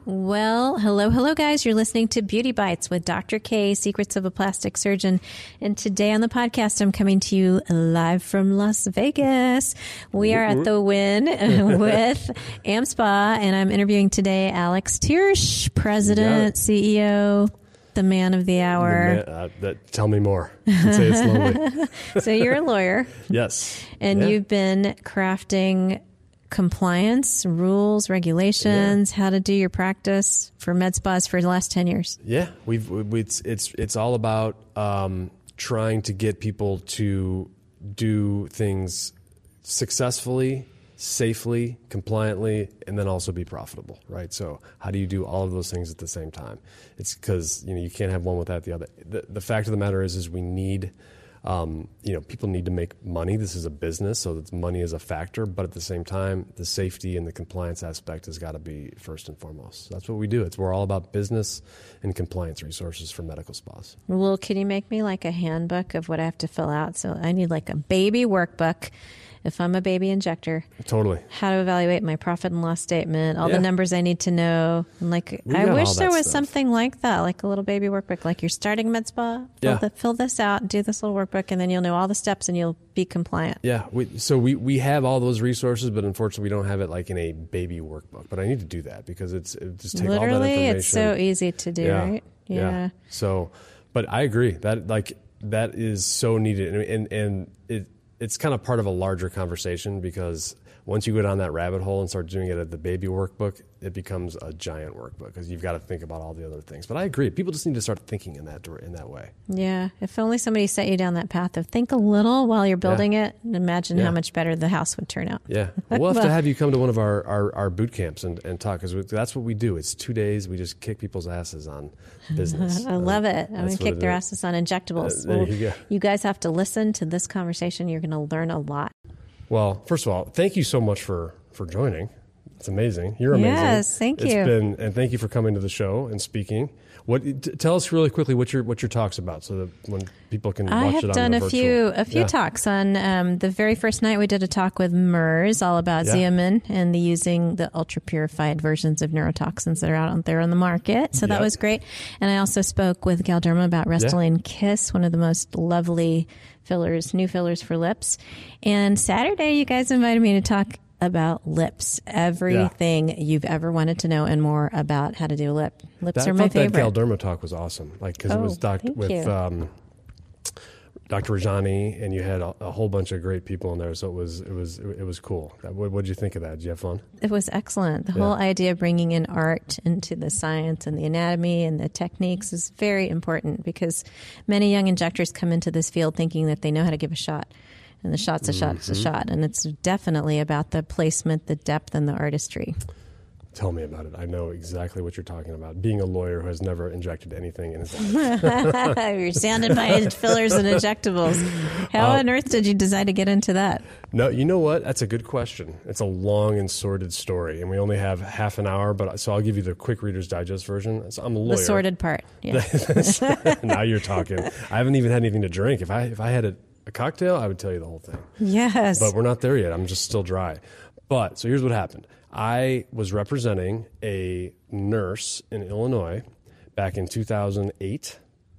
Well, hello, guys. You're listening to Beauty Bites with Dr. K, Secrets of a Plastic Surgeon. And today on the podcast, I'm coming to you live from Las Vegas. We are at the Wynn with AmSpa, and I'm interviewing today Alex Tiersch, President, CEO, the man of the hour. Tell me more. Say it slowly. So you're a lawyer. Yes. And you've been crafting compliance, rules, regulations, how to do your practice for med spas for the last 10 years. Yeah, it's all about trying to get people to do things successfully, safely, compliantly, and then also be profitable, right? So how do you do all of those things at the same time? It's because you can't have one without the other. The fact of the matter is we need people need to make money. This is a business, so that money is a factor. But at the same time, the safety and the compliance aspect has got to be first and foremost. So that's what we do. We're all about business and compliance resources for medical spas. Well, can you make me like a handbook of what I have to fill out? So I need like a baby workbook. If I'm a baby injector, totally. How to evaluate my profit and loss statement, all the numbers I need to know. And I wish there was something like that, like a little baby workbook, like you're starting med spa, fill this out, do this little workbook, and then you'll know all the steps and you'll be compliant. Yeah. We have all those resources, but unfortunately we don't have it like in a baby workbook. But I need to do that because it just takes all that information. Literally, it's so easy to do, right? Yeah. So, but I agree that is so needed. And it's kind of part of a larger conversation because once you go down that rabbit hole and start doing it at the baby workbook, it becomes a giant workbook because you've got to think about all the other things. But I agree. People just need to start thinking in that way. Yeah. If only somebody set you down that path of think a little while you're building it and imagine how much better the house would turn out. Yeah. We'll have to have you come to one of our boot camps and talk because that's what we do. It's 2 days. We just kick people's asses on business. I love it. I'm going to kick their asses on injectables. There you go. You guys have to listen to this conversation. You're going to learn a lot. Well, first of all, thank you so much for joining. It's amazing. You're amazing. Yes, thank you. And thank you for coming to the show and speaking. Tell us really quickly what your talk's about, so that when people can watch it on the virtual. I have done a few talks on the very first night. We did a talk with MERS, all about Xeomin and using the ultra purified versions of neurotoxins that are out there on the market. So that was great. And I also spoke with Galderma about Restylane Kiss, one of the most lovely new fillers for lips. And Saturday, you guys invited me to talk about lips, everything you've ever wanted to know and more about how to do a lip. Lips are my favorite. That Galderma talk was awesome, because it was Dr. Rajani, and you had a whole bunch of great people in there, so it was cool. What did you think of that? Did you have fun? It was excellent. The whole idea of bringing in art into the science and the anatomy and the techniques is very important, because many young injectors come into this field thinking that they know how to give a shot. And the shot's a shot, it's a shot. And it's definitely about the placement, the depth, and the artistry. Tell me about it. I know exactly what you're talking about. Being a lawyer who has never injected anything in his life. You're sounded by fillers and injectables. How on earth did you decide to get into that? No, you know what? That's a good question. It's a long and sordid story, and we only have half an hour, so I'll give you the quick Reader's Digest version. So I'm a lawyer. The sordid part. Yeah. Now you're talking. I haven't even had anything to drink. If I had a cocktail, I would tell you the whole thing. Yes. But we're not there yet. I'm just still dry. But so here's what happened. I was representing a nurse in Illinois back in 2008,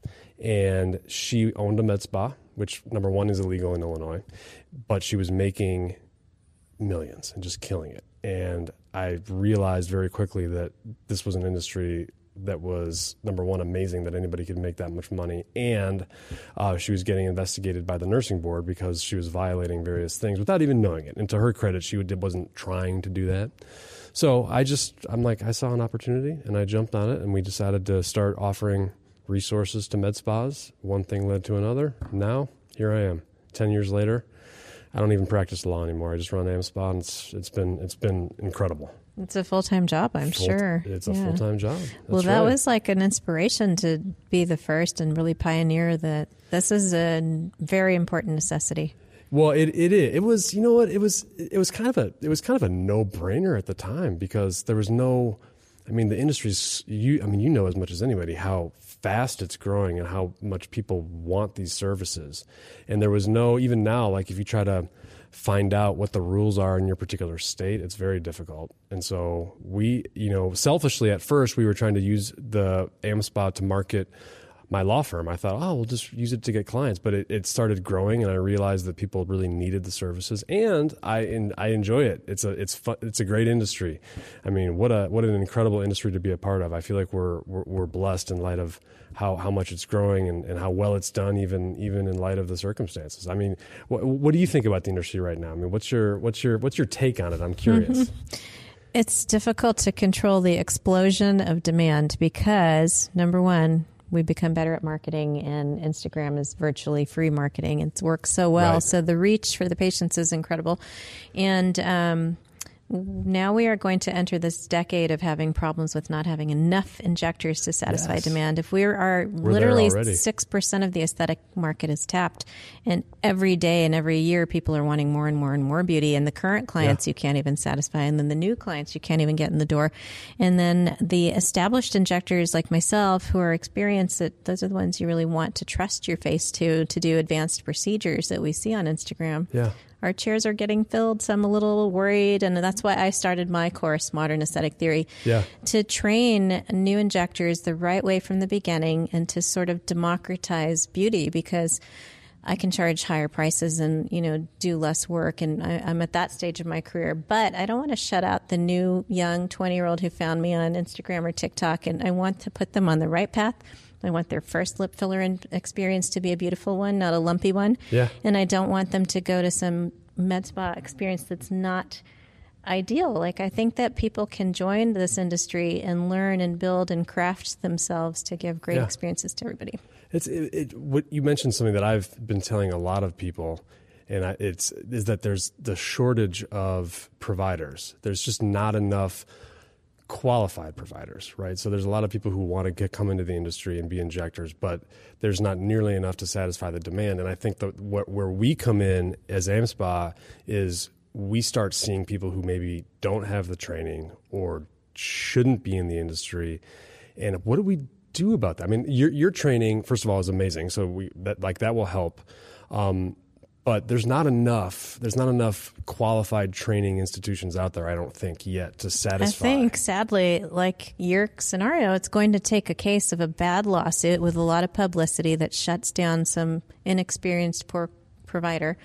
and she owned a med spa, which, number one, is illegal in Illinois, but she was making millions and just killing it. And I realized very quickly that this was an industry that was, number one, amazing that anybody could make that much money, and she was getting investigated by the nursing board because she was violating various things without even knowing it. And to her credit, she wasn't trying to do that. So I saw an opportunity, and I jumped on it, and we decided to start offering resources to med spas. One thing led to another. Now, here I am, 10 years later. I don't even practice law anymore. I just run AmSpa, and it's been incredible. It's a full-time job, I'm sure. It's a full-time job. That's that was like an inspiration to be the first and really pioneer that this is a very important necessity. Well, it is. It was, you know what? It was kind of a no-brainer at the time, because there was no, the industry's, you know as much as anybody how fast it's growing and how much people want these services. And there was no, even now, like if you try to find out what the rules are in your particular state, it's very difficult. And so we, selfishly at first, we were trying to use the AmSpa to market my law firm. I thought, we'll just use it to get clients, but it started growing, and I realized that people really needed the services, and I enjoy it. It's fun. It's a great industry. I mean, what an incredible industry to be a part of. I feel like we're blessed in light of how much it's growing and how well it's done, even in light of the circumstances. I mean, what do you think about the industry right now? I mean, what's your take on it? I'm curious. It's difficult to control the explosion of demand because, number one, we've become better at marketing, and Instagram is virtually free marketing. It works so well. Right. So the reach for the patients is incredible. And now we are going to enter this decade of having problems with not having enough injectors to satisfy demand. If we're literally 6% of the aesthetic market is tapped, and every day and every year people are wanting more and more and more beauty, and the current clients you can't even satisfy, and then the new clients you can't even get in the door. And then the established injectors like myself who are experienced, those are the ones you really want to trust your face to do advanced procedures that we see on Instagram. Yeah. Our chairs are getting filled, so I'm a little worried, and that's why I started my course, Modern Aesthetic Theory, to train new injectors the right way from the beginning and to sort of democratize beauty, because I can charge higher prices and, do less work, and I'm at that stage of my career. But I don't want to shut out the new, young 20-year-old who found me on Instagram or TikTok, and I want to put them on the right path. I want their first lip filler experience to be a beautiful one, not a lumpy one. Yeah. And I don't want them to go to some med spa experience that's not ideal. Like, I think that people can join this industry and learn and build and craft themselves to give great experiences to everybody. What you mentioned, something that I've been telling a lot of people, and is that there's the shortage of providers. There's just not enough qualified providers, right? So there's a lot of people who want to come into the industry and be injectors, but there's not nearly enough to satisfy the demand. And I think that where we come in as AmSpa is we start seeing people who maybe don't have the training or shouldn't be in the industry. And what do we do about that? I mean, your training, first of all, is amazing. So that will help. But there's not enough qualified training institutions out there, I don't think, yet to satisfy. I think, sadly, like your scenario, it's going to take a case of a bad lawsuit with a lot of publicity that shuts down some inexperienced poor provider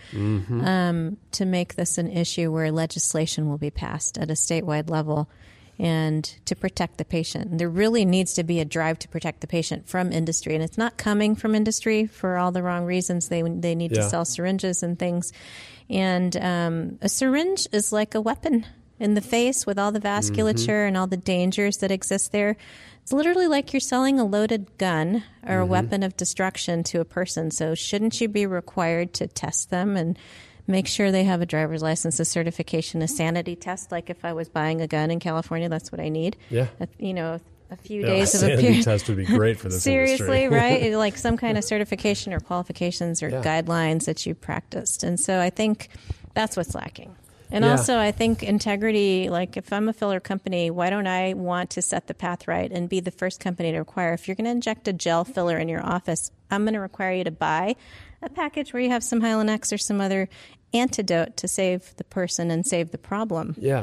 to make this an issue where legislation will be passed at a statewide level and to protect the patient. And there really needs to be a drive to protect the patient from industry. And it's not coming from industry for all the wrong reasons. They need to sell syringes and things. And a syringe is like a weapon in the face with all the vasculature and all the dangers that exist there. It's literally like you're selling a loaded gun or a weapon of destruction to a person. So shouldn't you be required to test them and make sure they have a driver's license, a certification, a sanity test? Like if I was buying a gun in California, that's what I need. Yeah. A few days of a sanity test would be great for this Seriously, industry. right? Like some kind of certification or qualifications or guidelines that you practiced. And so I think that's what's lacking. And also, I think integrity, like if I'm a filler company, why don't I want to set the path right and be the first company to require, if you're going to inject a gel filler in your office, I'm going to require you to buy a package where you have some Hylenex or some other antidote to save the person and save the problem. Yeah,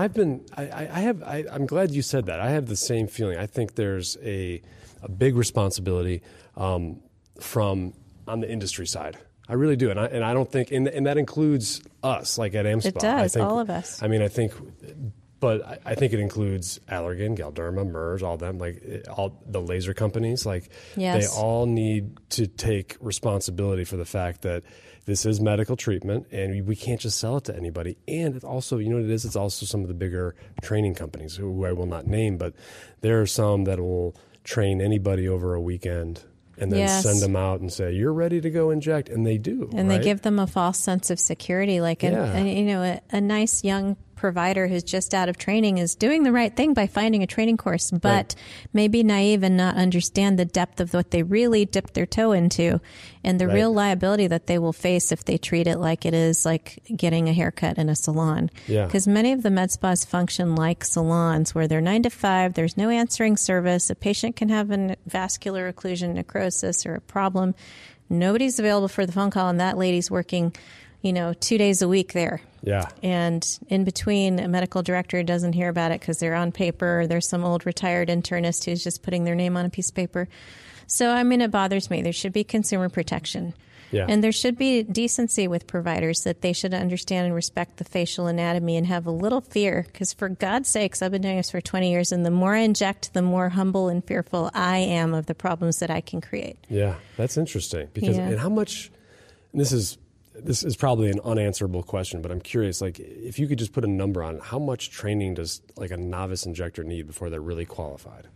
I'm glad you said that. I have the same feeling. I think there's a big responsibility from on the industry side. I really do, and I don't think, and that includes us, like at AmSpa. It does, all of us. I mean, I think it includes Allergan, Galderma, Merz, all them, like all the laser companies. Like they all need to take responsibility for the fact that this is medical treatment, and we can't just sell it to anybody. And it's also, you know what it is? It's also some of the bigger training companies who I will not name, but there are some that will train anybody over a weekend and then send them out and say, you're ready to go inject. And they do. And they give them a false sense of security. Like, a nice young provider who's just out of training is doing the right thing by finding a training course, but maybe naive and not understand the depth of what they really dipped their toe into and the real liability that they will face if they treat it like it is like getting a haircut in a salon. Because many of the med spas function like salons where they're 9 to 5, there's no answering service, a patient can have a vascular occlusion, necrosis, or a problem. Nobody's available for the phone call, and that lady's working 2 days a week there. Yeah. And in between, a medical director doesn't hear about it because they're on paper. There's some old retired internist who's just putting their name on a piece of paper. So, it bothers me. There should be consumer protection. Yeah. And there should be decency with providers, that they should understand and respect the facial anatomy and have a little fear. Because for God's sakes, I've been doing this for 20 years, and the more I inject, the more humble and fearful I am of the problems that I can create. Yeah, that's interesting. Because and how much, and this is probably an unanswerable question, but I'm curious, like, if you could just put a number on it, how much training does like a novice injector need before they're really qualified?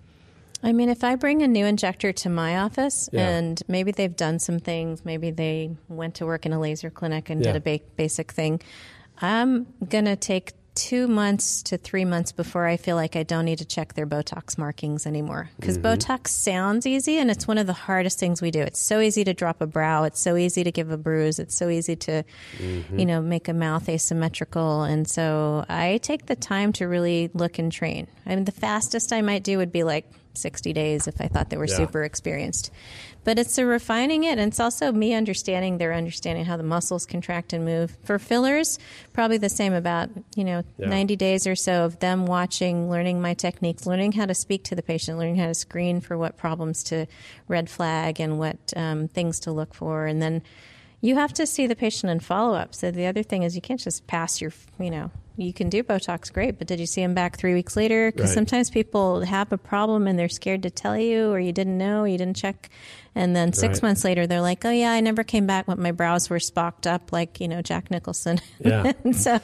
If I bring a new injector to my office and maybe they've done some things, maybe they went to work in a laser clinic and did a basic thing, I'm going to take 2 months to 3 months before I feel like I don't need to check their Botox markings anymore. Because Botox sounds easy, and it's one of the hardest things we do. It's so easy to drop a brow. It's so easy to give a bruise. It's so easy to, make a mouth asymmetrical. And so I take the time to really look and train. The fastest I might do would be like 60 days if I thought they were super experienced. But it's refining it, and it's also me understanding how the muscles contract and move. For fillers, probably the same, about 90 days or so of them watching, learning my techniques, learning how to speak to the patient, learning how to screen for what problems to red flag and what things to look for. And then you have to see the patient in follow-up. So the other thing is you can't just pass your, you can do Botox, great, but did you see them back 3 weeks later? Because sometimes people have a problem and they're scared to tell you, or you didn't know, you didn't check. And then 6 months later, they're like, oh, yeah, I never came back when my brows were spocked up like, Jack Nicholson. Yeah.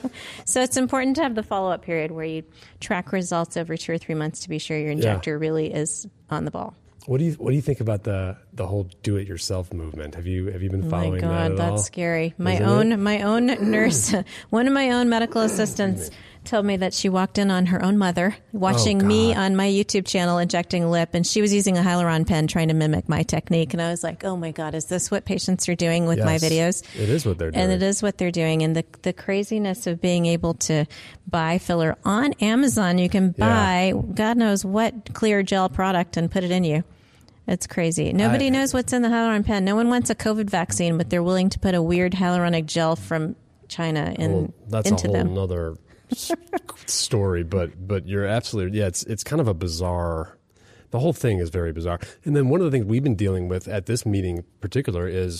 so it's important to have the follow-up period where you track results over 2 or 3 months to be sure your injector really is on the ball. What do you think about the whole do-it-yourself movement? Have you been following that at all? Oh my God, that's scary. My own nurse, one of my own medical assistants, told me that she walked in on her own mother watching me on my YouTube channel injecting a lip, and she was using a hyaluron pen trying to mimic my technique. And I was like, oh my God, is this what patients are doing with my videos? It is what they're doing. And it is what they're doing. And the craziness of being able to buy filler on Amazon, you can buy God knows what clear gel product and put it in you. It's crazy. Nobody knows what's in the hyaluronic pen. No one wants a COVID vaccine, but they're willing to put a weird hyaluronic gel from China into them. That's a whole nother story, but you're absolutely, it's kind of a bizarre, the whole thing is very bizarre. And then one of the things we've been dealing with at this meeting in particular is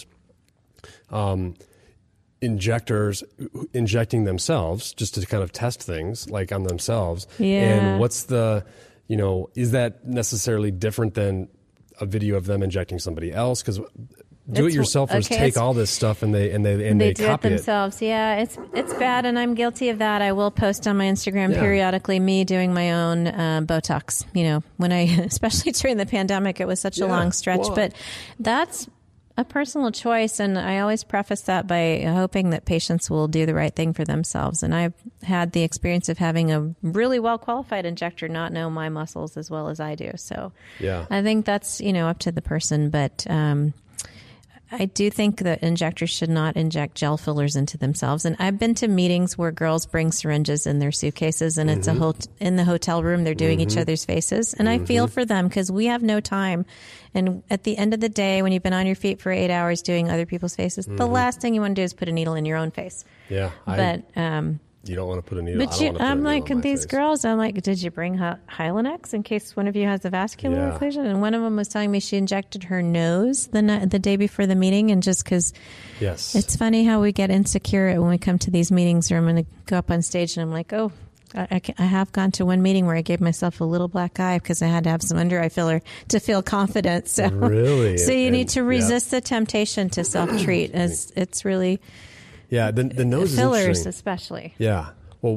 injectors injecting themselves just to kind of test things like on themselves. Yeah. And what's the, is that necessarily different than a video of them injecting somebody else? Because do-it-yourselfers take all this stuff and they do copy it themselves. Yeah, it's bad, and I'm guilty of that. I will post on my Instagram periodically me doing my own Botox. When especially during the pandemic, it was such a long stretch. Well, but that's a personal choice, and I always preface that by hoping that patients will do the right thing for themselves. And I've had the experience of having a really well-qualified injector not know my muscles as well as I do. So I think that's, up to the person. But I do think that injectors should not inject gel fillers into themselves. And I've been to meetings where girls bring syringes in their suitcases, and it's in the hotel room, they're doing each other's faces. And I feel for them because we have no time. And at the end of the day, when you've been on your feet for 8 hours doing other people's faces, the last thing you want to do is put a needle in your own face. Yeah. But you don't want to put a needle. But I'm like, these girls, I'm like, did you bring Hylenex in case one of you has a vascular occlusion? And one of them was telling me she injected her nose the day before the meeting, and just because it's funny how we get insecure when we come to these meetings, or I'm going to go up on stage and I'm like, oh, I have gone to one meeting where I gave myself a little black eye because I had to have some under eye filler to feel confident. So really, so you need to resist the temptation to self-treat. As it's really the nose fillers is especially. Yeah, well,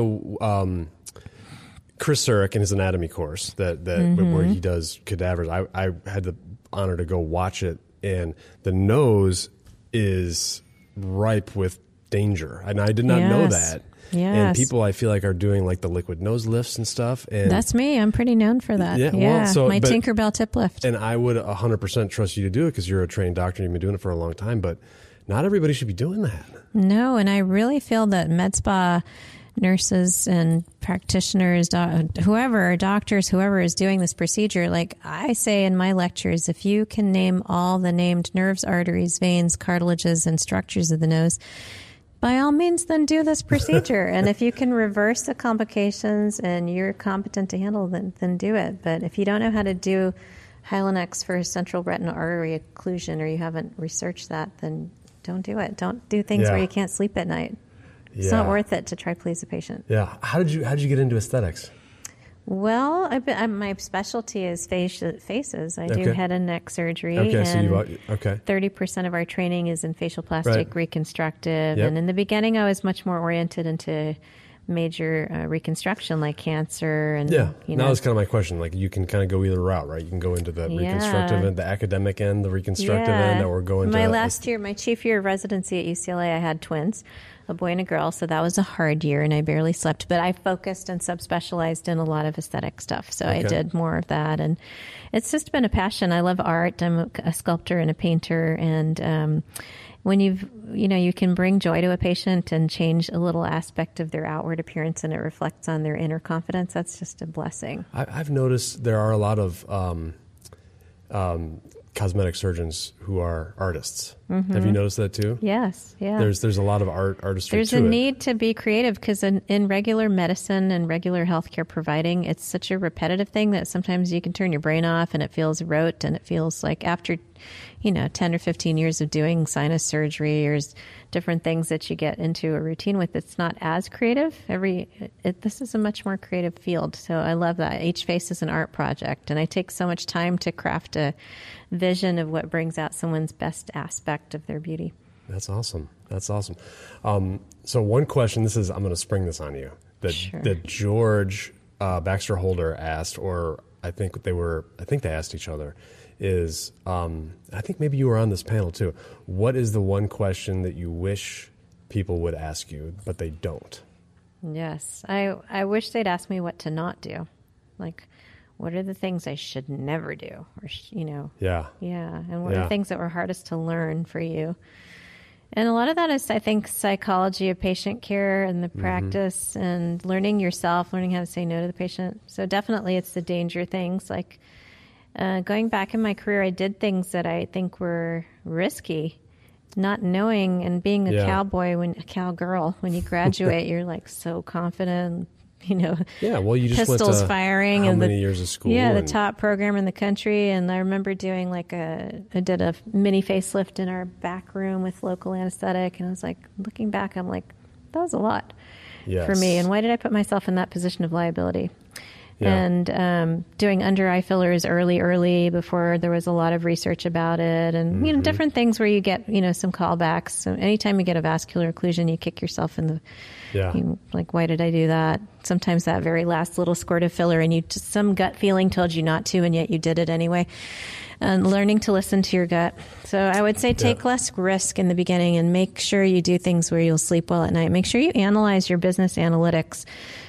Chris Surik in his anatomy course that where he does cadavers, I had the honor to go watch it, and the nose is ripe with danger, and I did not know that. Yes. And people, I feel like, are doing like the liquid nose lifts and stuff. And that's me. I'm pretty known for that. Yeah. My Tinkerbell tip lift. And I would 100% trust you to do it because you're a trained doctor and you've been doing it for a long time. But not everybody should be doing that. No, and I really feel that med spa nurses and practitioners, doctors, whoever is doing this procedure, like I say in my lectures, if you can name all the named nerves, arteries, veins, cartilages, and structures of the nose, by all means, then do this procedure. And if you can reverse the complications and you're competent to handle them, then do it. But if you don't know how to do Hylenex for central retinal artery occlusion, or you haven't researched that, then don't do it. Don't do things where you can't sleep at night. It's not worth it to try to please a patient. Yeah. How did you get into aesthetics? Well, my specialty is faces. I do head and neck surgery. Okay, and so 30% of our training is in facial plastic reconstructive. Yep. And in the beginning, I was much more oriented into major reconstruction, like cancer. And now that's kind of my question. Like, you can kind of go either route, right? You can go into the reconstructive end, the academic end, the reconstructive end, or go into my chief year of residency at UCLA, I had twins, a boy and a girl, so that was a hard year, and I barely slept. But I focused and subspecialized in a lot of aesthetic stuff, so I did more of that, and it's just been a passion. I love art. I'm a sculptor and a painter, and when you can bring joy to a patient and change a little aspect of their outward appearance, and it reflects on their inner confidence, that's just a blessing. I've noticed there are a lot of cosmetic surgeons who are artists. Mm-hmm. Have you noticed that too? Yes, yeah. There's a lot of artistry There's a need to be creative, because in regular medicine and regular healthcare providing, it's such a repetitive thing that sometimes you can turn your brain off and it feels rote, and it feels like after 10 or 15 years of doing sinus surgery or different things that you get into a routine with, it's not as creative. This is a much more creative field. So I love that. Each face is an art project, and I take so much time to craft a vision of what brings out someone's best aspect of their beauty. That's awesome. So one question, I'm going to spring this on you, that George Baxter Holder asked, or I think they asked each other, is, I think maybe you were on this panel too. What is the one question that you wish people would ask you, but they don't? Yes. I wish they'd ask me what to not do. Like, what are the things I should never do? Or, Yeah. Yeah. And what are the things that were hardest to learn for you? And a lot of that is, I think, psychology of patient care and the practice and learning yourself, learning how to say no to the patient. So definitely it's the danger things. Like, going back in my career, I did things that I think were risky, not knowing, and being a cowgirl, when you graduate, you're like so confident, Yeah, well, you just pistols went to firing, how and many years of school? Yeah, the top program in the country. And I remember doing I did a mini facelift in our back room with local anesthetic, and I was like, looking back, I'm like, that was a lot for me. And why did I put myself in that position of liability? Yeah. And doing under eye fillers early before there was a lot of research about it, and different things where you get some callbacks. So anytime you get a vascular occlusion, you kick yourself in the like, why did I do that? Sometimes that very last little squirt of filler, and some gut feeling told you not to, and yet you did it anyway. And learning to listen to your gut. So I would say take less risk in the beginning, and make sure you do things where you'll sleep well at night. Make sure you analyze your business analytics.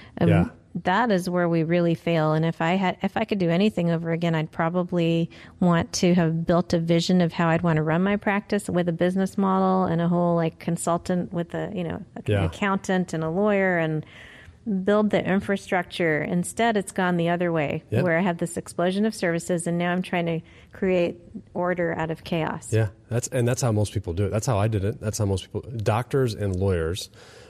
That is where we really fail. And if I could do anything over again, I'd probably want to have built a vision of how I'd want to run my practice with a business model and a whole consultant with an accountant and a lawyer, and build the infrastructure. Instead, it's gone the other way, where I have this explosion of services, and now I'm trying to create order out of chaos. Yeah, that's how most people do it. That's how I did it. That's how most people, doctors and lawyers,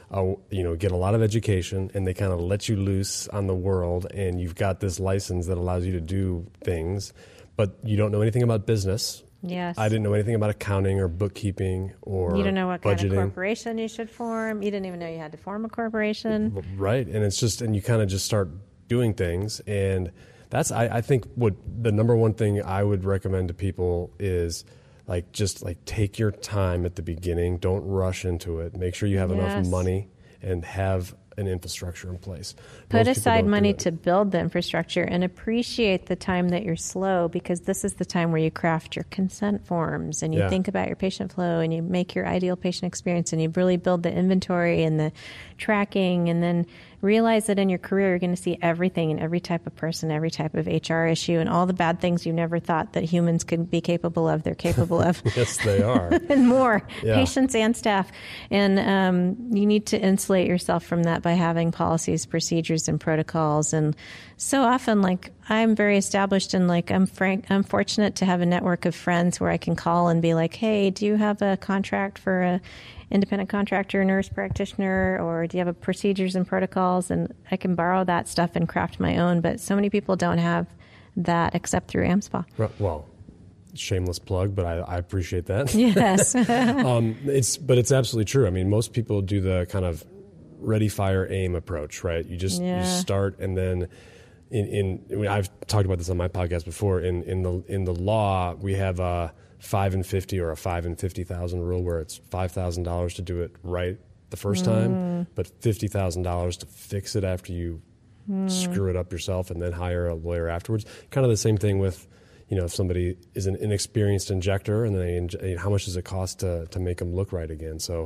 get a lot of education, and they kind of let you loose on the world, and you've got this license that allows you to do things, but you don't know anything about business. Yes. I didn't know anything about accounting or bookkeeping or you don't know what budgeting. Kind of corporation you should form. You didn't even know you had to form a corporation. Right. And and you kind of just start doing things. And that's, I think, what the number one thing I would recommend to people is just take your time at the beginning. Don't rush into it. Make sure you have enough money and have an infrastructure in place. Put aside money to build the infrastructure, and appreciate the time that you're slow, because this is the time where you craft your consent forms, and you think about your patient flow, and you make your ideal patient experience, and you really build the inventory and the tracking, and then realize that in your career you're going to see everything and every type of person, every type of HR issue, and all the bad things you never thought that humans could be capable of, they're capable of. Yes, they are. And more, patients and staff. And you need to insulate yourself from that by having policies, procedures, and protocols. And so often, I'm very established and like I'm fortunate to have a network of friends where I can call and be like, hey, do you have a contract for a independent contractor, nurse practitioner, or do you have a procedures and protocols? And I can borrow that stuff and craft my own. But so many people don't have that except through AmSpa. Well, shameless plug, but I appreciate that. Yes. But it's absolutely true. I mean, most people do the kind of ready, fire, aim approach, right? You start, and then I've talked about this on my podcast before. In the law, we have a 5 and 50 or a 5 and 50,000 rule, where it's $5,000 to do it right the first time, but $50,000 to fix it after you screw it up yourself, and then hire a lawyer afterwards. Kind of the same thing with, if somebody is an inexperienced injector, and how much does it cost to make them look right again? So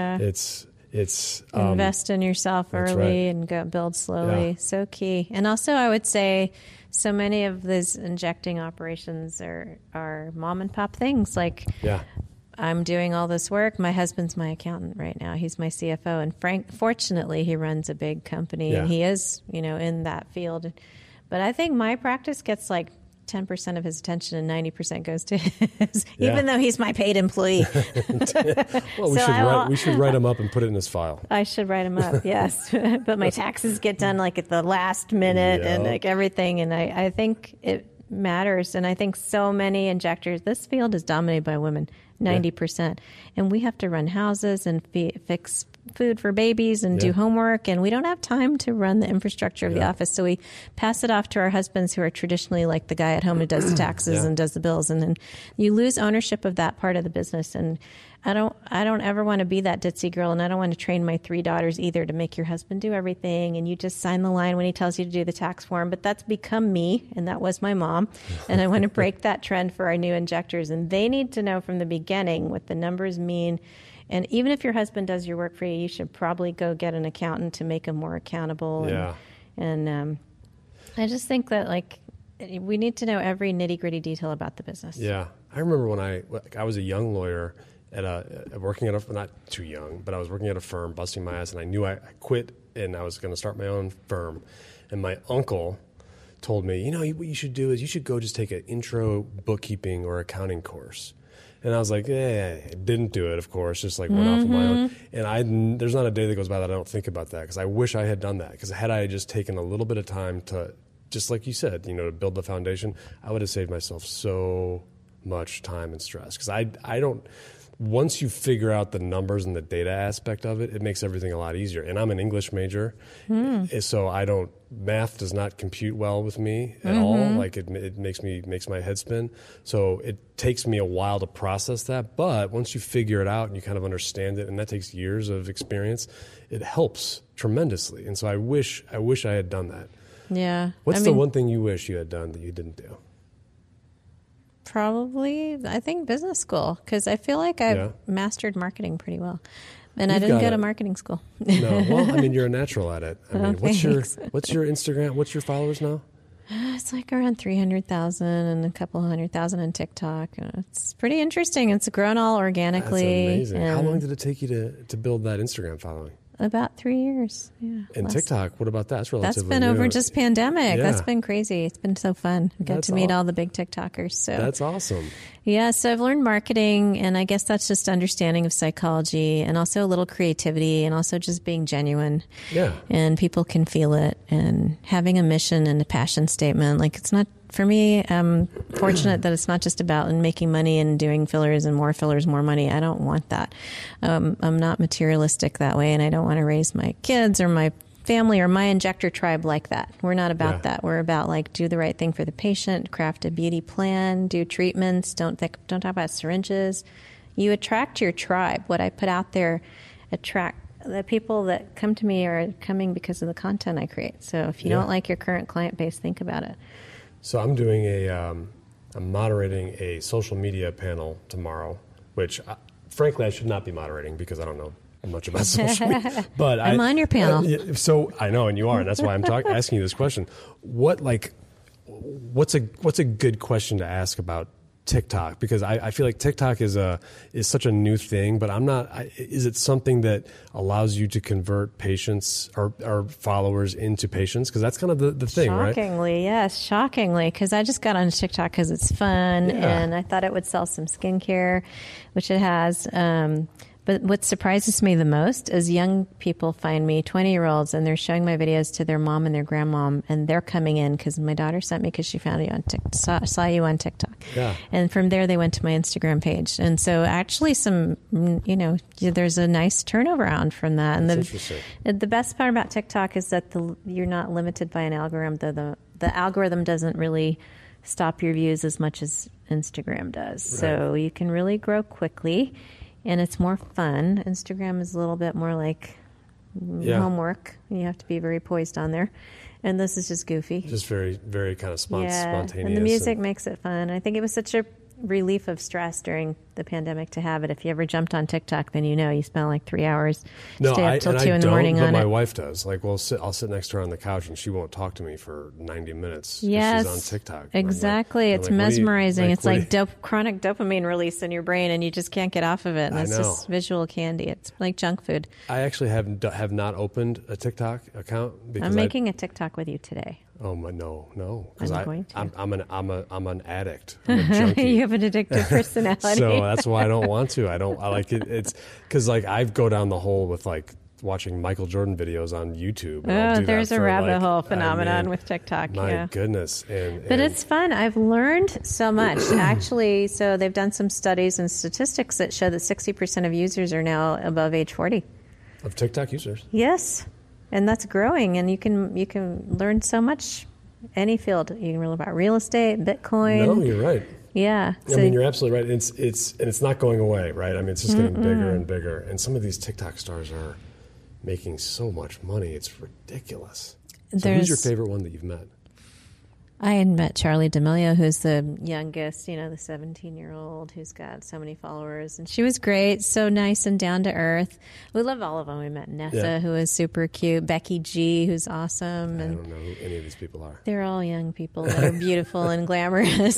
it's invest in yourself early, right. and go build slowly. Yeah. So key. And also, I would say so many of these injecting operations are mom and pop things. Like, I'm doing all this work. My husband's my accountant right now. He's my CFO, and fortunately, he runs a big company, and he is, in that field. But I think my practice gets like 10% of his attention, and 90% goes to his, even though he's my paid employee. Well, we should write him up and put it in his file. I should write him up, yes. But my taxes get done like at the last minute, and like everything. And I think it matters. And I think so many injectors, this field is dominated by women, 90%. And we have to run houses and fix food for babies and do homework, and we don't have time to run the infrastructure of the office, so we pass it off to our husbands, who are traditionally like the guy at home who does the taxes and does the bills, and then you lose ownership of that part of the business. And I don't ever want to be that ditzy girl, and I don't want to train my 3 daughters either to make your husband do everything, and you just sign the line when he tells you to do the tax form. But that's become me, and that was my mom, and I want to break that trend for our new injectors, and they need to know from the beginning what the numbers mean. And even if your husband does your work for you, you should probably go get an accountant to make him more accountable. And I just think that we need to know every nitty gritty detail about the business. Yeah, I remember when I was a young lawyer working at not too young, but I was working at a firm, busting my ass, and I knew I quit and I was going to start my own firm. And my uncle told me, what you should do is you should go just take an intro bookkeeping or accounting course. And I was like, I didn't do it, of course, just went off on my own. And there's not a day that goes by that I don't think about that, because I wish I had done that. Because had I just taken a little bit of time to, just like you said, to build the foundation, I would have saved myself so much time and stress. Because I don't, once you figure out the numbers and the data aspect of it, it makes everything a lot easier. And I'm an English major, so math does not compute well with me at all. It makes my head spin. So it takes me a while to process that. But once you figure it out and you kind of understand it, and that takes years of experience, it helps tremendously. And so I wish I had done that. Yeah. What's the one thing you wish you had done that you didn't do? Probably, I think business school, because I feel like I've mastered marketing pretty well. And I didn't go to marketing school. No, well, you're a natural at it. What's your Instagram? What's your followers now? It's like around 300,000 and a couple 100,000 on TikTok. It's pretty interesting. It's grown all organically. That's amazing. How long did it take you to build that Instagram following? About 3 years. Yeah. And TikTok, what about that? That's relatively That's been new. over just pandemic. Yeah. That's been crazy. It's been so fun. I got to meet all the big TikTokers. So that's awesome. Yeah, so I've learned marketing, and I guess that's just understanding of psychology, and also a little creativity, and also just being genuine. Yeah. And people can feel it, and having a mission and a passion statement. It's not, for me, I'm fortunate that it's not just about making money and doing fillers, more money. I don't want that. I'm not materialistic that way, and I don't want to raise my kids or my family or my injector tribe like that. We're not about that. We're about do the right thing for the patient, craft a beauty plan, do treatments. Don't talk about syringes. You attract your tribe. What I put out there attract the people that come to me are coming because of the content I create. So if you don't like your current client base, think about it. So I'm doing I'm moderating a social media panel tomorrow, which frankly I should not be moderating because I don't know much about social media. But I'm on your panel. So I know, and you are, and that's why I'm asking you this question. What's a good question to ask about TikTok? Because I feel like TikTok is such a new thing, but is it something that allows you to convert patients or followers into patients? Because that's kind of the thing, right? Shockingly, because I just got on TikTok because it's fun, and I thought it would sell some skincare, which it has. But what surprises me the most is young people find me, 20-year-olds, and they're showing my videos to their mom and their grandmom, and they're coming in because my daughter sent me because she found you on saw you on TikTok. Yeah. And from there, they went to my Instagram page. And so actually there's a nice turnover around from that. And interesting. The best part about TikTok is that you're not limited by an algorithm. The algorithm doesn't really stop your views as much as Instagram does. Right. So you can really grow quickly. And it's more fun. Instagram is a little bit more like homework. You have to be very poised on there. And this is just goofy. Just very, very kind of spontaneous. And the music makes it fun. I think it was such a relief of stress during the pandemic to have it. If you ever jumped on TikTok, then you spend like 3 hours, stay up till 2 in the morning on it. My wife does. Like, I'll sit next to her on the couch, and she won't talk to me for 90 minutes. Yes, she's on TikTok. Exactly. It's mesmerizing. It's like chronic dopamine release in your brain, and you just can't get off of it. And it's just visual candy. It's like junk food. I actually have not opened a TikTok account because I'm making a TikTok with you today. Oh my, no! Because I'm an addict. I'm a junkie. You have an addictive personality. So that's why I don't want to. I like it. It's because like I go down the hole with like watching Michael Jordan videos on YouTube. There's a rabbit hole phenomenon with TikTok. My goodness! But it's fun. I've learned so much actually. So they've done some studies and statistics that show that 60% of users are now above age 40. Of TikTok users. Yes. And that's growing, and you can learn so much. Any field, you can learn about real estate, Bitcoin. No, you're right. Yeah, I mean, you're absolutely right. It's not going away, right? I mean, it's just getting bigger and bigger. And some of these TikTok stars are making so much money; it's ridiculous. So who's your favorite one that you've met? I had met Charli D'Amelio, who's the youngest, the 17-year-old who's got so many followers. And she was great, so nice and down to earth. We love all of them. We met Nessa, who is super cute, Becky G, who's awesome. I don't know who any of these people are. They're all young people that are beautiful and glamorous.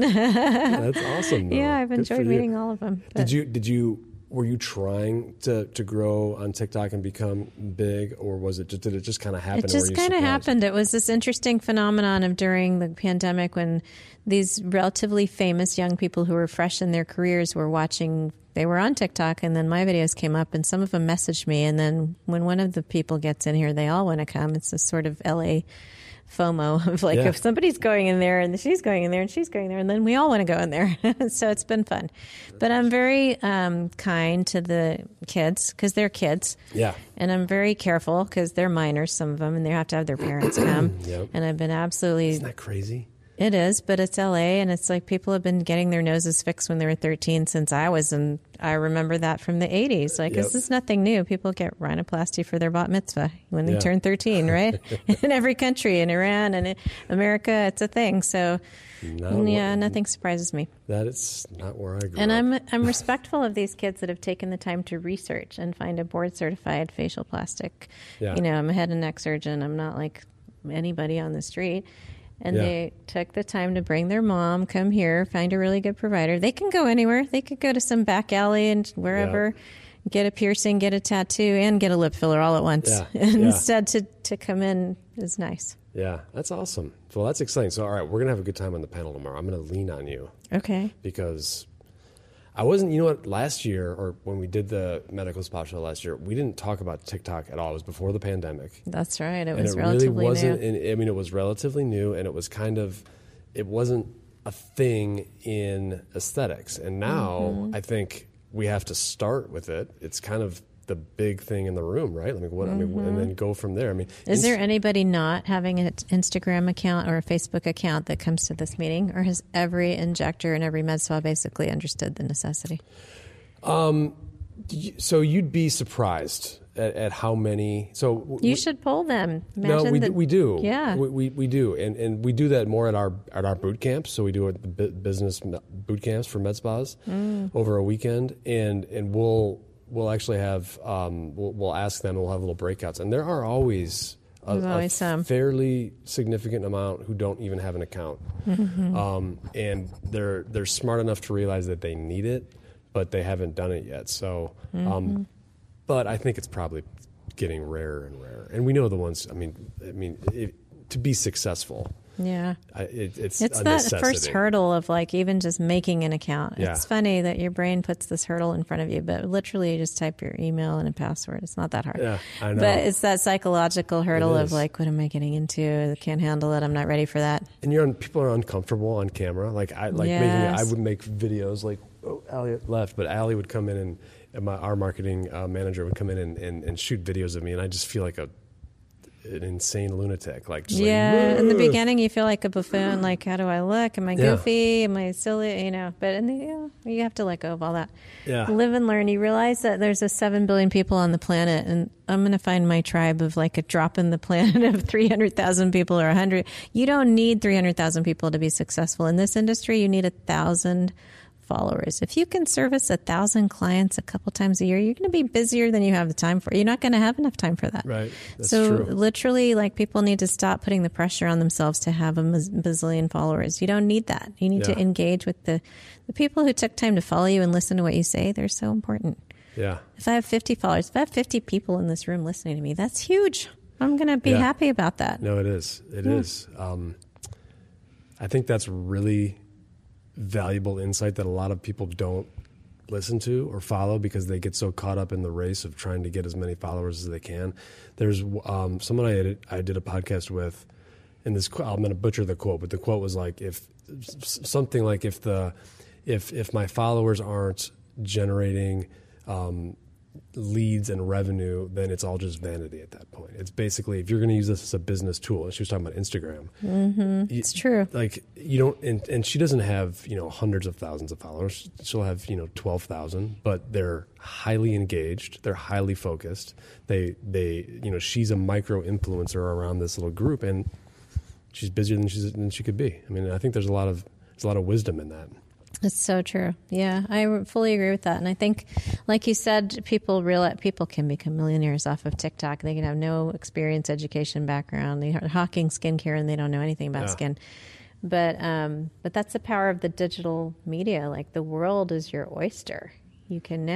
That's awesome, though. Yeah, I've enjoyed meeting all of them. But were you trying to grow on TikTok and become big, or did it just kind of happen? It just kind of happened. It was this interesting phenomenon of during the pandemic when these relatively famous young people who were fresh in their careers were watching. They were on TikTok, and then my videos came up, and some of them messaged me. And then when one of the people gets in here, they all want to come. It's a sort of LA FOMO of like if somebody's going in there and she's going in there and she's going there, and then we all want to go in there. So it's been fun. But I'm very kind to the kids because they're kids. Yeah. And I'm very careful because they're minors, some of them, and they have to have their parents come. Yep. And I've been absolutely... Isn't that crazy? It is, but it's LA, and it's like people have been getting their noses fixed when they were 13 since I was, and I remember that from the 80s. Like, this is nothing new. People get rhinoplasty for their bat mitzvah when they turn 13, right? In every country, in Iran and in America, it's a thing. So, nothing surprises me. That is not where I grew up. And I'm respectful of these kids that have taken the time to research and find a board-certified facial plastic. Yeah. I'm a head and neck surgeon. I'm not like anybody on the street. And they took the time to bring their mom, come here, find a really good provider. They can go anywhere. They could go to some back alley and wherever, get a piercing, get a tattoo, and get a lip filler all at once. Instead to come in is nice. Yeah, that's awesome. Well, that's exciting. So, all right, we're going to have a good time on the panel tomorrow. I'm going to lean on you. Okay. Because I wasn't, last year, or when we did the medical spot show last year, we didn't talk about TikTok at all. It was before the pandemic. That's right. It was relatively new. It was relatively new, and it was it wasn't a thing in aesthetics. And now I think we have to start with it. It's kind of the big thing in the room, right? And then go from there. Is there anybody not having an Instagram account or a Facebook account that comes to this meeting, or has every injector and every med spa basically understood the necessity? So you'd be surprised at how many. So you should poll them. We do. Yeah, we do, and we do that more at our boot camps. So we do the business boot camps for med spas over a weekend, and we'll actually have we'll ask them, and we'll have little breakouts, and there are always a fairly significant amount who don't even have an account. And they're smart enough to realize that they need it, but they haven't done it yet. So, but I think it's probably getting rarer and rarer. And we know the ones, to be successful. Yeah. It's that first hurdle of like even just making an account. Yeah. It's funny that your brain puts this hurdle in front of you, but literally you just type your email and a password. It's not that hard. Yeah, I know. But it's that psychological hurdle of like, what am I getting into? I can't handle it. I'm not ready for that. And people are uncomfortable on camera. Like I would make videos like, Allie left, but Allie would come in and our marketing manager would come in and shoot videos of me, and I just feel like an insane lunatic. Like, just in the beginning you feel like a buffoon. Like, how do I look? Am I goofy? Am I silly? But in the you have to let go of all that. Yeah. Live and learn. You realize that there's 7 billion people on the planet, and I'm going to find my tribe of like a drop in the planet of 300,000 people or 100. You don't need 300,000 people to be successful in this industry. You need 1,000 followers. If you can service 1,000 clients a couple times a year, you're going to be busier than you have the time for. You're not going to have enough time for that. Right. That's so true. Literally, like, people need to stop putting the pressure on themselves to have a bazillion followers. You don't need that. You need to engage with the people who took time to follow you and listen to what you say. They're so important. Yeah. If I have 50 followers, if I have 50 people in this room listening to me, that's huge. I'm going to be happy about that. No, it is. It is. I think that's really valuable insight that a lot of people don't listen to or follow because they get so caught up in the race of trying to get as many followers as they can. There's someone I did a podcast with, and this I'm going to butcher the quote, but the quote was like, if my followers aren't generating leads and revenue, then it's all just vanity at that point. It's basically, if you're going to use this as a business tool, and she was talking about Instagram. It's true. Like, you don't, and she doesn't have, hundreds of thousands of followers. She'll have, 12,000, but they're highly engaged. They're highly focused. They she's a micro influencer around this little group, and she's busier than she could be. I mean, I think there's a lot of wisdom in that. It's so true. Yeah, I fully agree with that. And I think, like you said, people can become millionaires off of TikTok. They can have no experience, education, background. They're hawking skincare and they don't know anything about skin. But that's the power of the digital media. Like, the world is your oyster. You can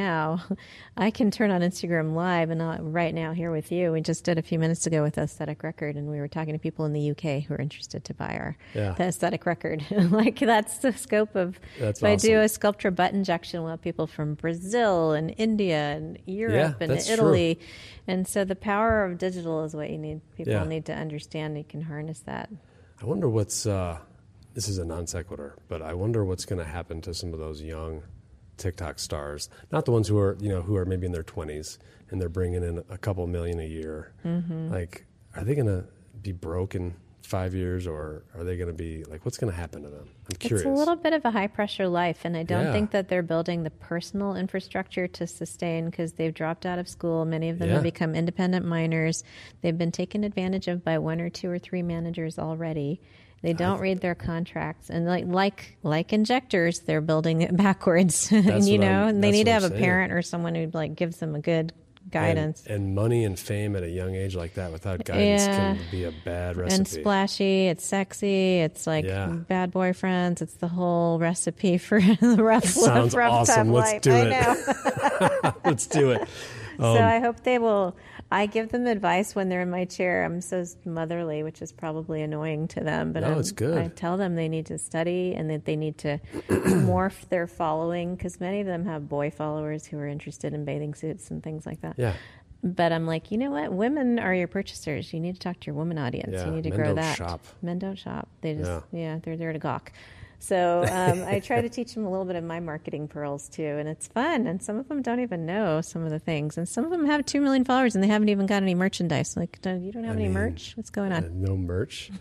I can turn on Instagram Live, and right now here with you, we just did a few minutes ago with Aesthetic Record, and we were talking to people in the UK who are interested to buy the Aesthetic Record. Like, that's the scope of, if I do a Sculptra butt injection, we'll have people from Brazil and India and Europe and Italy. True. And so the power of digital is what you need. People need to understand you can harness that. I wonder what's, this is a non sequitur, but I wonder what's going to happen to some of those young TikTok stars, not the ones who are maybe in their 20s and they're bringing in a couple million a year. Like, are they going to be broke in 5 years, or are they going to be like, what's going to happen to them? I'm curious. It's a little bit of a high pressure life, and I don't think that they're building the personal infrastructure to sustain, because they've dropped out of school. Many of them have become independent minors. They've been taken advantage of by 1 or 2 or 3 managers already. They don't read their contracts, and like injectors, they're building it backwards. And they need to have a parent or someone who gives them a good guidance. And money and fame at a young age like that without guidance can be a bad recipe. And splashy, it's sexy, it's like bad boyfriends. It's the whole recipe for the rough Sounds awesome. Let's do it. I know. Let's do it. So I hope they will. I give them advice when they're in my chair. I'm so motherly, which is probably annoying to them. But it's good. I tell them they need to study and that they need to morph their following, because many of them have boy followers who are interested in bathing suits and things like that. Yeah. But I'm like, you know what? Women are your purchasers. You need to talk to your woman audience. Yeah, you need to men grow don't that. Shop. Men don't shop. They just, they're there to gawk. So I try to teach them a little bit of my marketing pearls too, and it's fun. And some of them don't even know some of the things, and some of them have 2 million followers and they haven't even got any merch. Like, you don't have any merch? What's going on? No merch.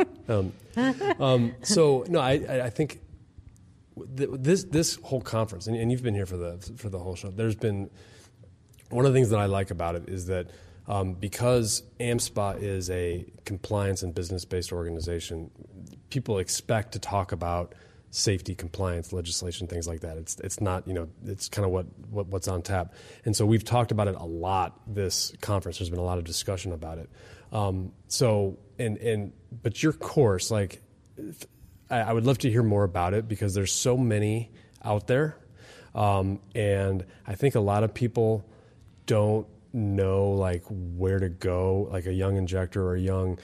So no, I think this whole conference, and you've been here for the whole show. There's been one of the things that I like about it is that because AmSpa is a compliance and business-based organization, people expect to talk about safety, compliance, legislation, things like that. It's not, it's kind of what's on tap. And so we've talked about it a lot this conference. There's been a lot of discussion about it. But your course, like, I would love to hear more about it because there's so many out there. And I think a lot of people don't know like where to go, like a young injector or a young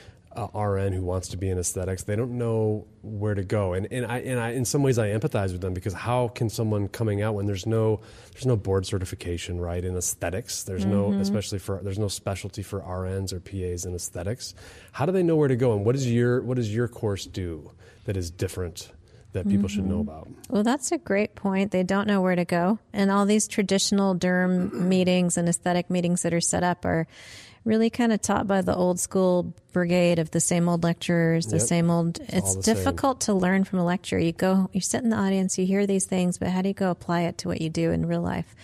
RN who wants to be in aesthetics. They don't know where to go. And I in some ways I empathize with them, because how can someone coming out when there's no board certification, right, in aesthetics? There's no, especially there's no specialty for RNs or PAs in aesthetics. How do they know where to go? And what does your course do that is different that people should know about? Well, that's a great point. They don't know where to go. And all these traditional derm meetings and aesthetic meetings that are set up are really kind of taught by the old school brigade of the same old lecturers, the same old. It's difficult to learn from a lecture. You sit in the audience, you hear these things, but how do you go apply it to what you do in real life?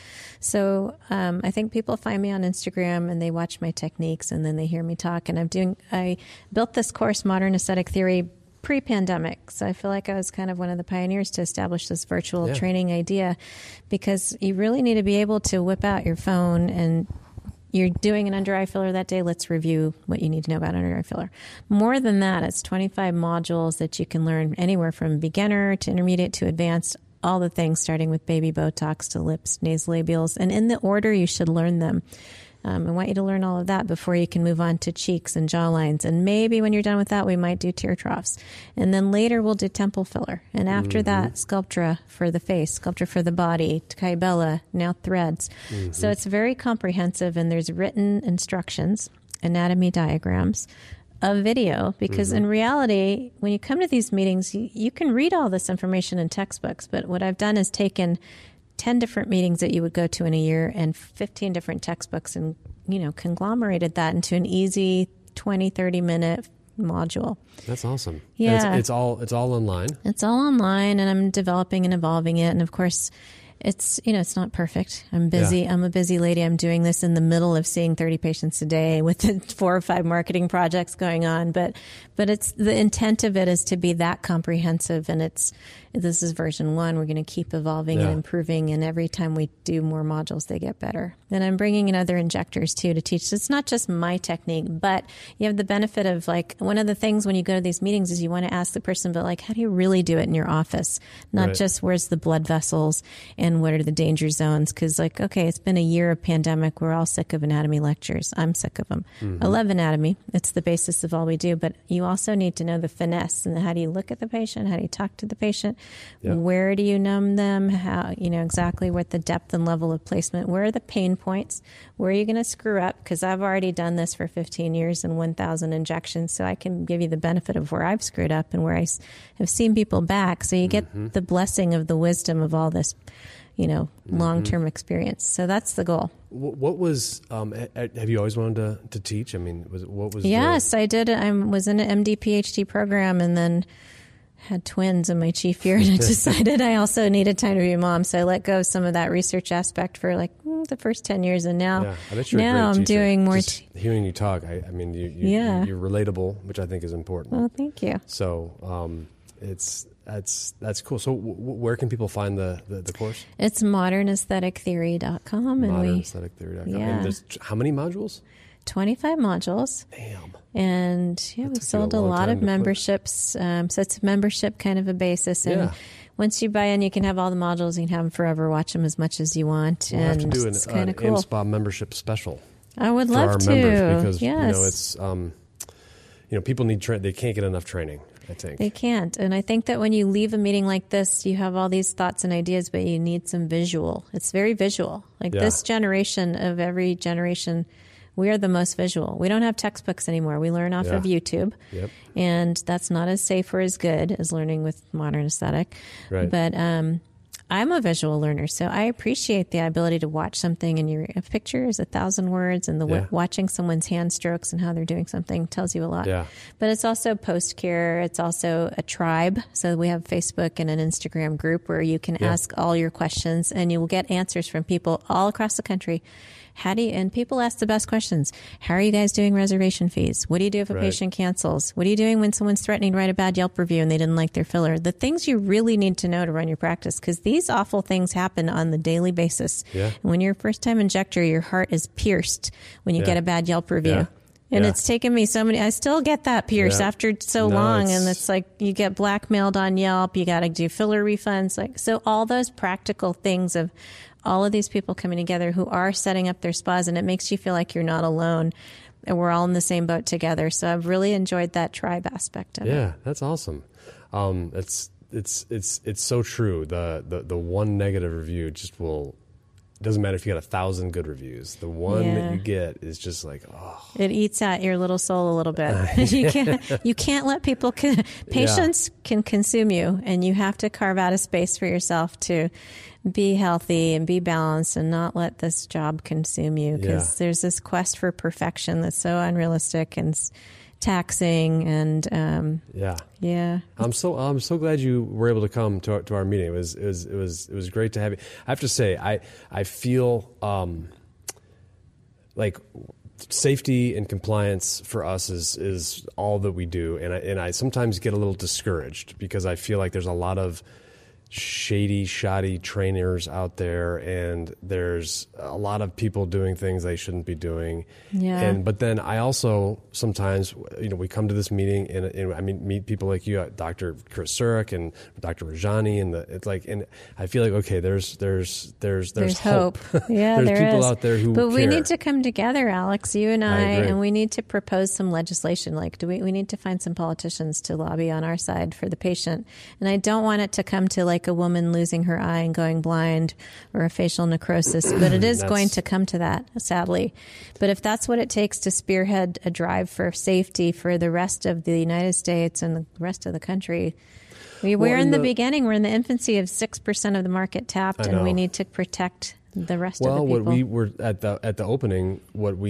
So I think people find me on Instagram and they watch my techniques and then they hear me talk. And I built this course, Modern Aesthetic Theory, pre-pandemic. So I feel like I was kind of one of the pioneers to establish this virtual training idea, because you really need to be able to whip out your phone and you're doing an under eye filler that day. Let's review what you need to know about under eye filler. More than that, it's 25 modules that you can learn anywhere from beginner to intermediate to advanced, all the things starting with baby Botox to lips, nasolabials, and in the order you should learn them. I want you to learn all of that before you can move on to cheeks and jawlines. And maybe when you're done with that, we might do tear troughs. And then later we'll do temple filler. And after that, Sculptra for the face, Sculptra for the body, Kybella, now threads. So it's very comprehensive, and there's written instructions, anatomy diagrams, a video, because in reality, when you come to these meetings, you can read all this information in textbooks. But what I've done is taken 10 different meetings that you would go to in a year and 15 different textbooks and, conglomerated that into an easy 20, 30-minute module. That's awesome. Yeah. And it's all online. It's all online, and I'm developing and evolving it. And of course, it's not perfect. I'm busy. Yeah. I'm a busy lady. I'm doing this in the middle of seeing 30 patients a day with 4 or 5 marketing projects going on. But it's the intent of it is to be that comprehensive. And this is version 1. We're going to keep evolving and improving. And every time we do more modules, they get better. Then I'm bringing in other injectors too to teach. So it's not just my technique, but you have the benefit of, like, one of the things when you go to these meetings is you want to ask the person, but like, how do you really do it in your office? Not just where's the blood vessels and what are the danger zones? Because, like, okay, it's been a year of pandemic. We're all sick of anatomy lectures. I'm sick of them. I love anatomy. It's the basis of all we do. But you also need to know the finesse and how do you look at the patient? How do you talk to the patient? Where do you numb them? How, exactly what the depth and level of placement? Where are the pain points? Where are you going to screw up? Because I've already done this for 15 years and 1,000 injections. So I can give you the benefit of where I've screwed up and where I have seen people back. So you get the blessing of the wisdom of all this, long-term experience. So that's the goal. What was, have you always wanted to teach? I mean, what was? Yes, I did. I was in an MD PhD program and then had twins in my chief year, and I decided I also needed time to be a mom. So I let go of some of that research aspect for the first 10 years. And now, I'm doing more. Hearing you talk, I mean, you're relatable, which I think is important. Well, thank you. So that's cool. So where can people find the course? It's modernaesthetictheory.com. Modernaesthetictheory.com. Yeah. And there's how many modules? 25 modules. Damn. And we've sold a lot of memberships. So it's membership kind of a basis. And once you buy in, you can have all the modules. You can have them forever, watch them as much as you want. We'll have to do an cool. AmSpa membership special. I would love to. For our members, because, it's, people need they can't get enough training, I think. They can't. And I think that when you leave a meeting like this, you have all these thoughts and ideas, but you need some visual. It's very visual. This generation of every generation, we are the most visual. We don't have textbooks anymore. We learn off of YouTube. Yep. And that's not as safe or as good as learning with modern aesthetic. Right. But I'm a visual learner, so I appreciate the ability to watch something, and a picture is 1,000 words, and watching someone's hand strokes and how they're doing something tells you a lot. Yeah. But it's also post-care. It's also a tribe. So we have Facebook and an Instagram group where you can ask all your questions, and you will get answers from people all across the country. And people ask the best questions. How are you guys doing reservation fees? What do you do if a patient cancels? What are you doing when someone's threatening to write a bad Yelp review and they didn't like their filler? The things you really need to know to run your practice, because these awful things happen on the daily basis. Yeah. And when you're a first-time injector, your heart is pierced when you get a bad Yelp review. Yeah. And it's taken me I still get that pierced after so long. And it's like you get blackmailed on Yelp. You got to do filler refunds. So all those practical things of all of these people coming together who are setting up their spas, and it makes you feel like you're not alone. And we're all in the same boat together. So I've really enjoyed that tribe aspect of it. Yeah, that's awesome. It's so true. The one negative review just will. It doesn't matter if you got 1,000 good reviews. The one that you get is just like, oh. It eats at your little soul a little bit. You can't let people, patients can consume you, and you have to carve out a space for yourself to be healthy and be balanced and not let this job consume you, because there's this quest for perfection that's so unrealistic and taxing, and I'm so glad you were able to come to our meeting. It was great to have you. I have to say, I feel like safety and compliance for us is all that we do, and I sometimes get a little discouraged because I feel like there's a lot of shoddy trainers out there, and there's a lot of people doing things they shouldn't be doing. But then I also sometimes, we come to this meeting and I meet people like you, Dr. Chris Surik and Dr. Rajani, and and I feel like, okay, there's hope. Yeah, there's people out there who But care. we need to come together, Alex, you and I and we need to propose some legislation. We need to find some politicians to lobby on our side for the patient. And I don't want it to come to a woman losing her eye and going blind, or a facial necrosis, but it is going to come to that, sadly. But if that's what it takes to spearhead a drive for safety for the rest of the United States and the rest of the country, we're in the beginning. We're in the infancy of 6% of the market tapped, and we need to protect the rest of the people. Well, what we were at the opening,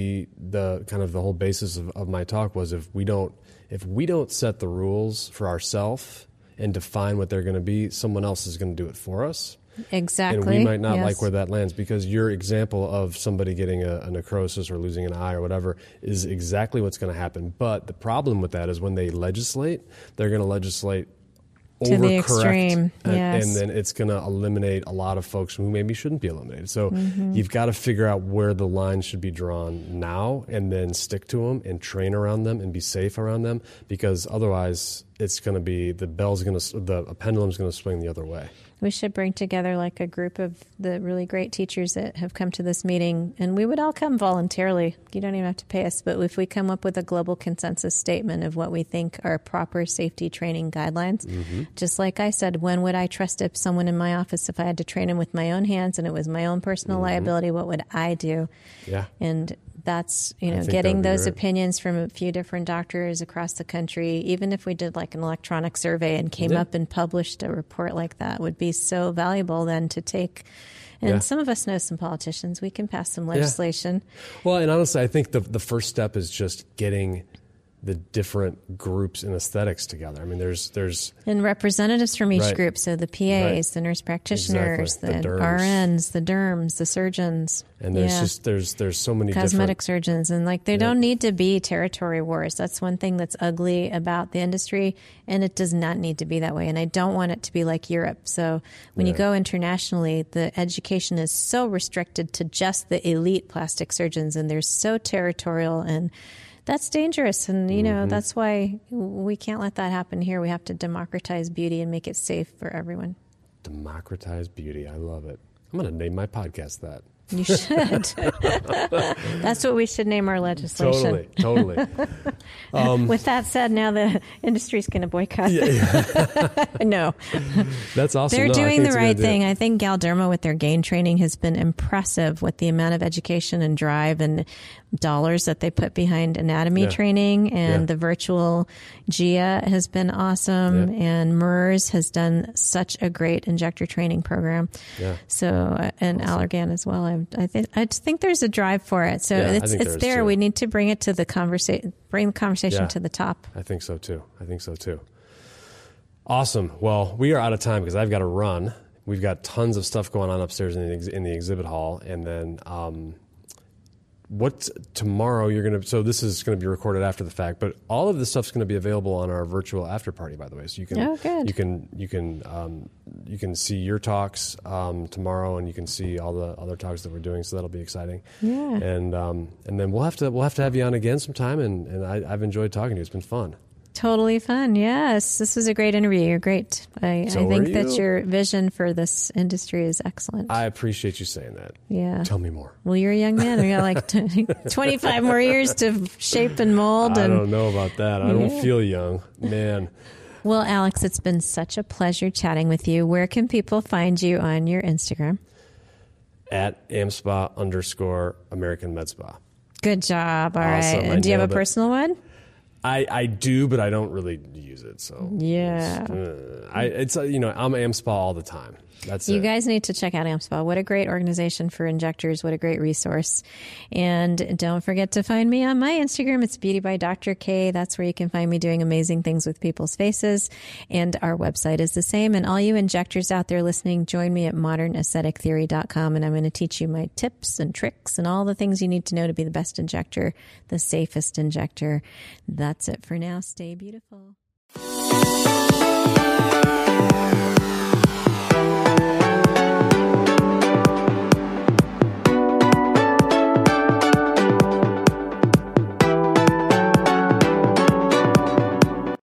the whole basis of my talk was if we don't set the rules for ourselves and define what they're going to be, someone else is going to do it for us. Exactly. And we might not like where that lands, because your example of somebody getting a necrosis or losing an eye or whatever is exactly what's going to happen. But the problem with that is when they legislate, they're going to legislate to the extreme, and then it's going to eliminate a lot of folks who maybe shouldn't be eliminated. So you've got to figure out where the line should be drawn now, and then stick to them and train around them and be safe around them, because otherwise it's going to be the pendulum's going to swing the other way. We should bring together a group of the really great teachers that have come to this meeting, and we would all come voluntarily. You don't even have to pay us, but if we come up with a global consensus statement of what we think are proper safety training guidelines, just like I said, when would I trust someone in my office if I had to train him with my own hands and it was my own personal liability? What would I do? Yeah. And that's, getting those opinions from a few different doctors across the country, even if we did an electronic survey and came up and published a report like that, would be so valuable then to take. And some of us know some politicians. We can pass some legislation. Well, and honestly, I think the first step is just getting the different groups in aesthetics together. I mean, there's and representatives from each group. So the PAs, the nurse practitioners, the RNs, the derms, the surgeons. And there's so many cosmetic surgeons, and they don't need to be territory wars. That's one thing that's ugly about the industry, and it does not need to be that way. And I don't want it to be like Europe. So when you go internationally, the education is so restricted to just the elite plastic surgeons, and they're so territorial, and that's dangerous. And, that's why we can't let that happen here. We have to democratize beauty and make it safe for everyone. Democratize beauty. I love it. I'm going to name my podcast that. You should. That's what we should name our legislation. Totally. With that said, now the industry's going to boycott. No. That's awesome. They're doing the right thing. I think Galderma with their GAIN training has been impressive with the amount of education and drive and dollars that they put behind anatomy training, and the virtual GIA has been awesome, and MERS has done such a great injector training program. So, and Allergan as well. I just think there's a drive for it. So it's there. Too. We need to bring it to the conversation, to the top. I think so too. Awesome. Well, we are out of time because I've got to run. We've got tons of stuff going on upstairs in the exhibit hall, and then what tomorrow you're going to, so this is going to be recorded after the fact, but all of this stuff's going to be available on our virtual after party, by the way. So you can see your talks tomorrow, and you can see all the other talks that we're doing. So that'll be exciting. Yeah. And then we'll have to have you on again sometime. And I've enjoyed talking to you. It's been fun. Totally fun. Yes. This was a great interview. You're great. I think that your vision for this industry is excellent. I appreciate you saying that. Yeah. Tell me more. Well, you're a young man. We got like 25 more years to shape and mold. I don't know about that. I don't feel young, man. Well, Alex, it's been such a pleasure chatting with you. Where can people find you on your Instagram? At AmSpa_American Med Spa. Good job. All right. And do you have a personal one? I do, but I don't really use it. So yeah, I'm AmSpa all the time. That's you guys need to check out AmSpa. What a great organization for injectors. What a great resource. And don't forget to find me on my Instagram. It's Beauty by Dr. K. That's where you can find me doing amazing things with people's faces. And our website is the same. And all you injectors out there listening, join me at modernaesthetictheory.com. And I'm going to teach you my tips and tricks and all the things you need to know to be the best injector, the safest injector. That's it for now. Stay beautiful.